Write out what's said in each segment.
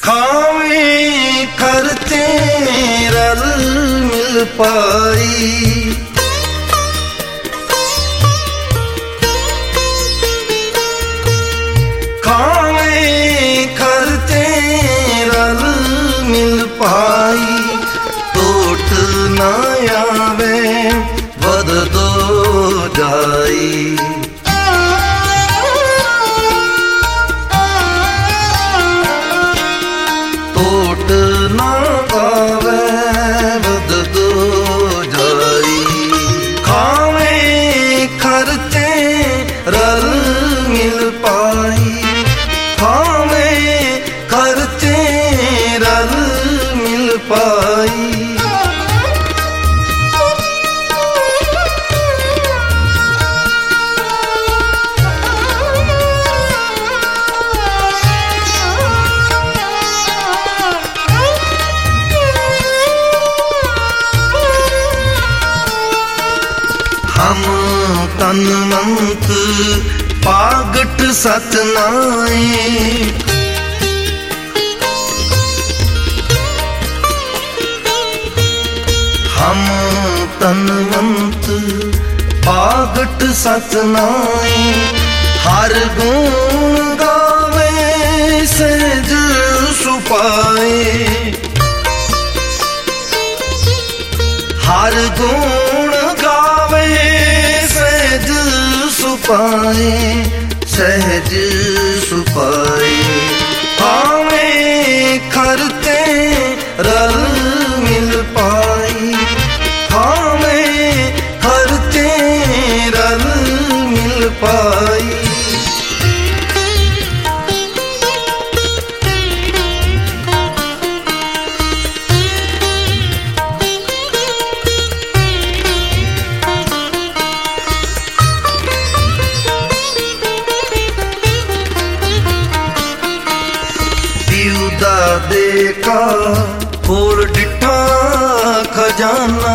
खावे करते रल मिल पाई। खावे करते रल मिल पाई। टोट ना आवे वध दो जाई। टोट ना आवे वध दो जाई। खावे करते रल मिल पाई। खावे करते रल मिल पाई। हम तन मंत पागट सतनाए। हम तन मंत पागट सतनाए। हर गुण गावे सहज सुपाए। हर गुण गावे सहज सुपाए। सहज सुपाए। खावे करते रल मिल पाई। खावे करते रल मिल पाई। देखा और डिठा खजाना।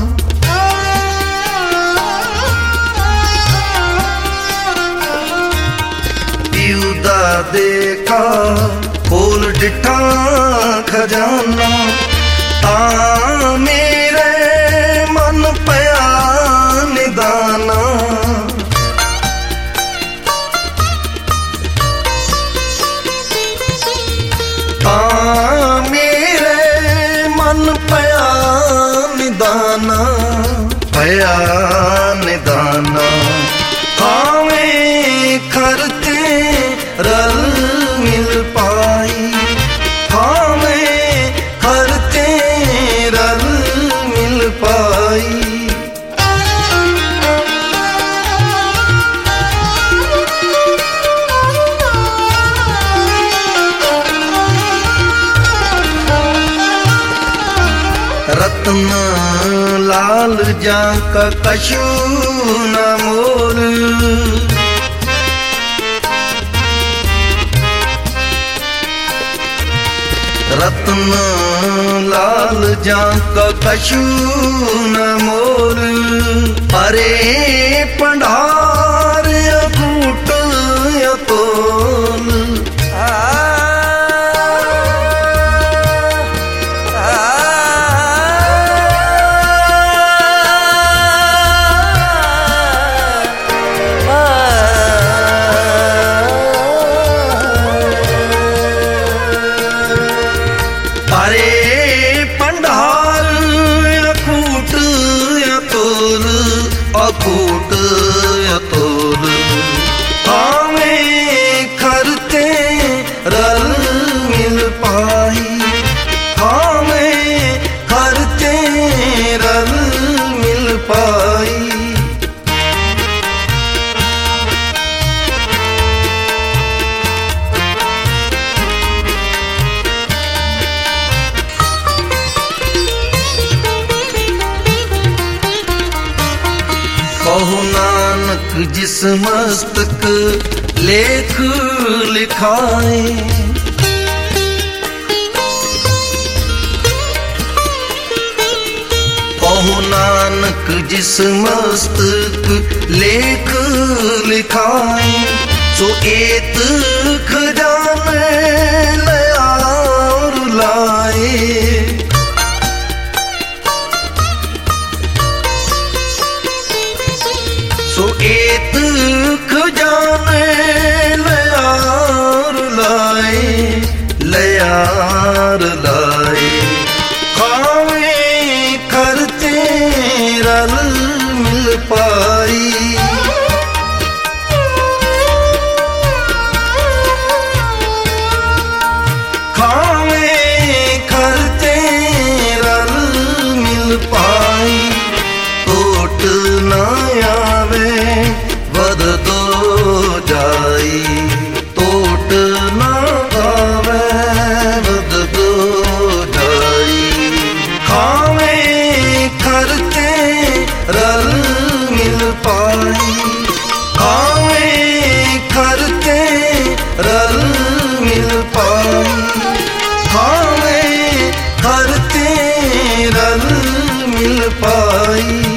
पीउदा देखा और डिठा खजाना। ता मेरे मन पया निदाना। मेरे मन पया निदाना। पया निदाना। खावे करते रल मिल पाई। खावे करते रल मिल पाई। रत्न लाल जाका कछु न मोल। रत्न लाल जाका कछु न मोल। अरे पंडार अकूट अतोल। अकूट अतोल। खावे करते रल मिल पाई। खावे करते रल मिल पाई। कहो नानक जिस मस्तक लेख लिखाए। कहो नानक जिस मस्तक लेख लिखाए। सो एत खजाने लया धरती रल मिल पाई।